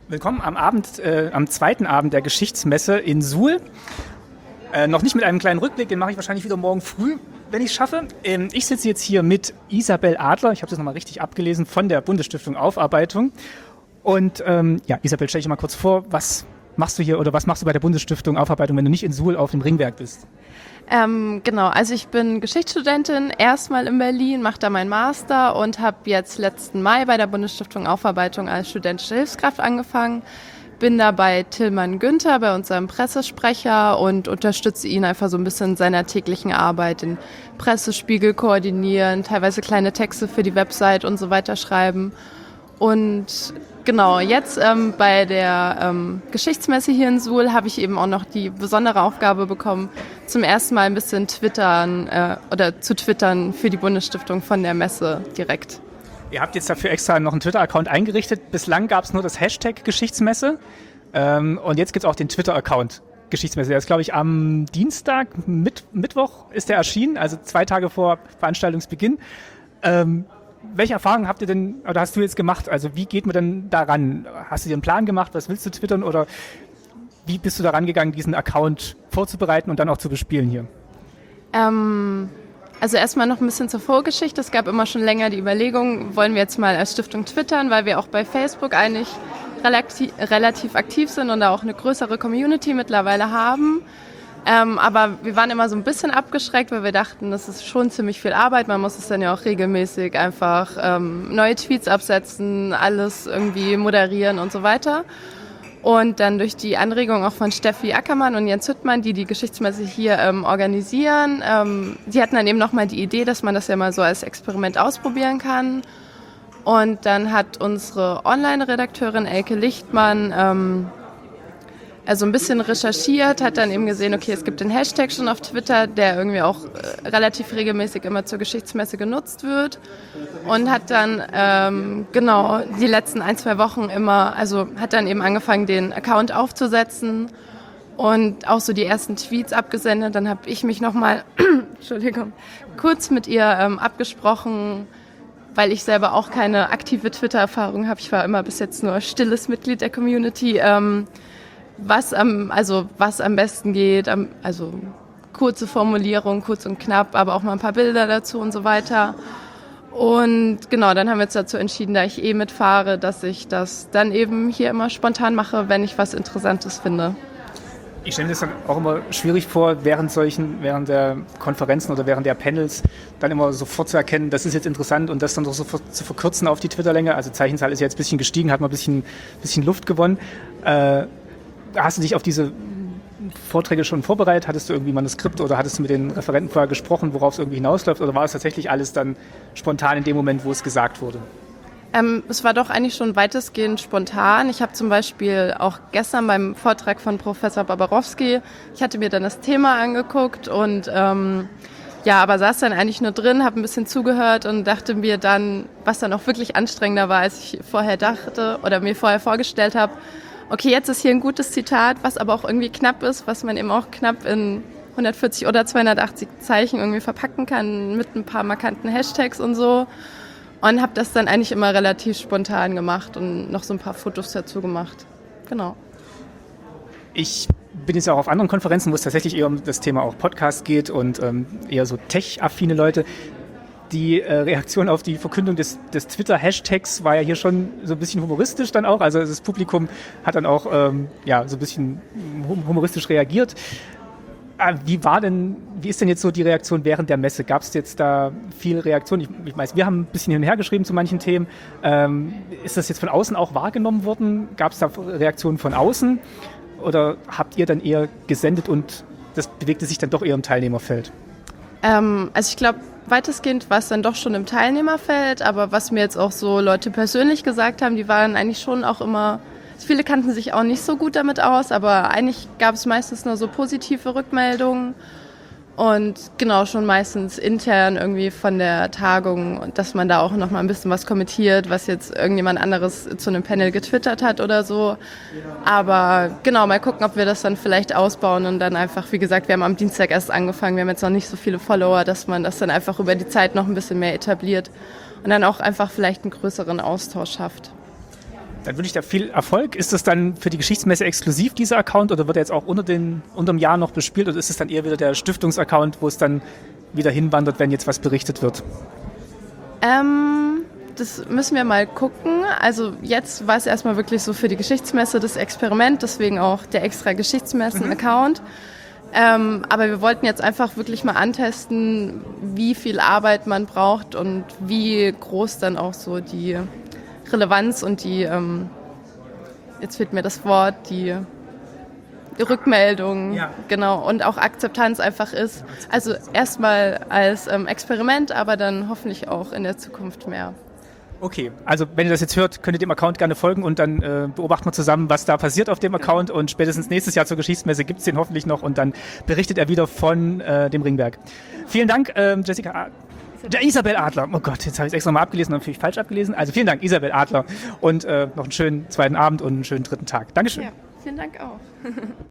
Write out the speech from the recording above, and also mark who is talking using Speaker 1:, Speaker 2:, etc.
Speaker 1: Willkommen am zweiten Abend der Geschichtsmesse in Suhl. Noch nicht mit einem kleinen Rückblick, den mache ich wahrscheinlich wieder morgen früh, wenn ich es schaffe. Ich sitze jetzt hier mit Isabel Adler, ich habe das nochmal richtig abgelesen, von der Bundesstiftung Aufarbeitung. Und Isabel, stell dich mal kurz vor, was machst du hier oder was machst du bei der Bundesstiftung Aufarbeitung, wenn du nicht in Suhl auf dem Ringwerk bist?
Speaker 2: Genau, also ich bin Geschichtsstudentin, erstmal in Berlin, mache da meinen Master und habe jetzt letzten Mai bei der Bundesstiftung Aufarbeitung als studentische Hilfskraft angefangen. Bin da bei Tillmann Günther, bei unserem Pressesprecher, und unterstütze ihn einfach so ein bisschen in seiner täglichen Arbeit, den Pressespiegel koordinieren, teilweise kleine Texte für die Website und so weiter schreiben. Und genau, jetzt bei der Geschichtsmesse hier in Suhl habe ich eben auch noch die besondere Aufgabe bekommen, zum ersten Mal ein bisschen zu twittern für die Bundesstiftung von der Messe direkt.
Speaker 1: Ihr habt jetzt dafür extra noch einen Twitter-Account eingerichtet. Bislang gab es nur das Hashtag Geschichtsmesse und jetzt gibt es auch den Twitter-Account Geschichtsmesse. Der ist, glaube ich, am Dienstag, Mittwoch ist der erschienen, also 2 Tage vor Veranstaltungsbeginn. Welche Erfahrungen habt ihr denn, oder hast du jetzt gemacht? Also wie geht man denn daran? Hast du dir einen Plan gemacht? Was willst du twittern? Oder wie bist du daran gegangen, diesen Account vorzubereiten und dann auch zu bespielen hier?
Speaker 2: Also erstmal noch ein bisschen zur Vorgeschichte. Es gab immer schon länger die Überlegung, wollen wir jetzt mal als Stiftung twittern, weil wir auch bei Facebook eigentlich relativ aktiv sind und da auch eine größere Community mittlerweile haben. Aber wir waren immer so ein bisschen abgeschreckt, weil wir dachten, das ist schon ziemlich viel Arbeit. Man muss es dann ja auch regelmäßig einfach neue Tweets absetzen, alles irgendwie moderieren und so weiter. Und dann durch die Anregung auch von Steffi Ackermann und Jens Hüttmann, die Geschichtsmesse hier organisieren, die hatten dann eben nochmal die Idee, dass man das ja mal so als Experiment ausprobieren kann. Und dann hat unsere Online-Redakteurin Elke Lichtmann also ein bisschen recherchiert, hat dann eben gesehen, okay, es gibt den Hashtag schon auf Twitter, der irgendwie auch relativ regelmäßig immer zur Geschichtsmesse genutzt wird, und hat dann die letzten 1-2 Wochen hat dann eben angefangen, den Account aufzusetzen und auch so die ersten Tweets abgesendet. Dann habe ich mich nochmal kurz mit ihr abgesprochen, weil ich selber auch keine aktive Twitter-Erfahrung habe. Ich war immer bis jetzt nur stilles Mitglied der Community. Was am besten geht, also kurze Formulierung, kurz und knapp, aber auch mal ein paar Bilder dazu und so weiter. Und genau, dann haben wir uns dazu entschieden, da ich mitfahre, dass ich das dann eben hier immer spontan mache, wenn ich was Interessantes finde.
Speaker 1: Ich stelle mir das dann auch immer schwierig vor, während der Konferenzen oder während der Panels dann immer sofort zu erkennen, das ist jetzt interessant, und das dann doch sofort zu verkürzen auf die Twitterlänge. Also Zeichenzahl ist jetzt ein bisschen gestiegen, hat mal ein bisschen Luft gewonnen. Hast du dich auf diese Vorträge schon vorbereitet? Hattest du irgendwie ein Manuskript oder hattest du mit den Referenten vorher gesprochen, worauf es irgendwie hinausläuft? Oder war es tatsächlich alles dann spontan in dem Moment, wo es gesagt wurde?
Speaker 2: Es war doch eigentlich schon weitestgehend spontan. Ich habe zum Beispiel auch gestern beim Vortrag von Professor Babarowski, ich hatte mir dann das Thema angeguckt und aber saß dann eigentlich nur drin, habe ein bisschen zugehört und dachte mir dann, was dann auch wirklich anstrengender war, als ich vorher dachte oder mir vorher vorgestellt habe, okay, jetzt ist hier ein gutes Zitat, was aber auch irgendwie knapp ist, was man eben auch knapp in 140 oder 280 Zeichen irgendwie verpacken kann mit ein paar markanten Hashtags und so. Und habe das dann eigentlich immer relativ spontan gemacht und noch so ein paar Fotos dazu gemacht. Genau.
Speaker 1: Ich bin jetzt auch auf anderen Konferenzen, wo es tatsächlich eher um das Thema auch Podcast geht und eher so tech-affine Leute. Die Reaktion auf die Verkündung des Twitter-Hashtags war ja hier schon so ein bisschen humoristisch dann auch. Also das Publikum hat dann auch so ein bisschen humoristisch reagiert. Wie ist denn jetzt so die Reaktion während der Messe? Gab es jetzt da viel Reaktion? Ich weiß, wir haben ein bisschen hin und her geschrieben zu manchen Themen. Ist das jetzt von außen auch wahrgenommen worden? Gab es da Reaktionen von außen? Oder habt ihr dann eher gesendet und das bewegte sich dann doch eher im Teilnehmerfeld?
Speaker 2: Also ich glaube, weitestgehend war es dann doch schon im Teilnehmerfeld, aber was mir jetzt auch so Leute persönlich gesagt haben, die waren eigentlich schon auch immer, viele kannten sich auch nicht so gut damit aus, aber eigentlich gab es meistens nur so positive Rückmeldungen und genau, schon meistens intern irgendwie von der Tagung, und dass man da auch noch mal ein bisschen was kommentiert, was jetzt irgendjemand anderes zu einem Panel getwittert hat oder so. Aber genau, mal gucken, ob wir das dann vielleicht ausbauen und dann einfach, wie gesagt, wir haben am Dienstag erst angefangen, wir haben jetzt noch nicht so viele Follower, dass man das dann einfach über die Zeit noch ein bisschen mehr etabliert und dann auch einfach vielleicht einen größeren Austausch schafft.
Speaker 1: Dann wünsche ich dir viel Erfolg. Ist das dann für die Geschichtsmesse exklusiv, dieser Account, oder wird er jetzt auch unterm Jahr noch bespielt, oder ist es dann eher wieder der Stiftungsaccount, wo es dann wieder hinwandert, wenn jetzt was berichtet wird?
Speaker 2: Das müssen wir mal gucken. Also jetzt war es erstmal wirklich so für die Geschichtsmesse das Experiment, deswegen auch der extra Geschichtsmessen-Account. Aber wir wollten jetzt einfach wirklich mal antesten, wie viel Arbeit man braucht und wie groß dann auch so die Relevanz und die, jetzt fehlt mir das Wort, die Rückmeldung, genau, und auch Akzeptanz einfach ist. Also erstmal als Experiment, aber dann hoffentlich auch in der Zukunft mehr.
Speaker 1: Okay, also wenn ihr das jetzt hört, könnt ihr dem Account gerne folgen und dann beobachten wir zusammen, was da passiert auf dem Account, und spätestens nächstes Jahr zur Geschichtsmesse gibt es den hoffentlich noch und dann berichtet er wieder von dem Ringberg. Vielen Dank, Isabel Adler. Oh Gott, jetzt habe ich es extra mal abgelesen und natürlich falsch abgelesen. Also vielen Dank, Isabel Adler, und noch einen schönen zweiten Abend und einen schönen dritten Tag. Dankeschön.
Speaker 2: Ja, vielen Dank auch.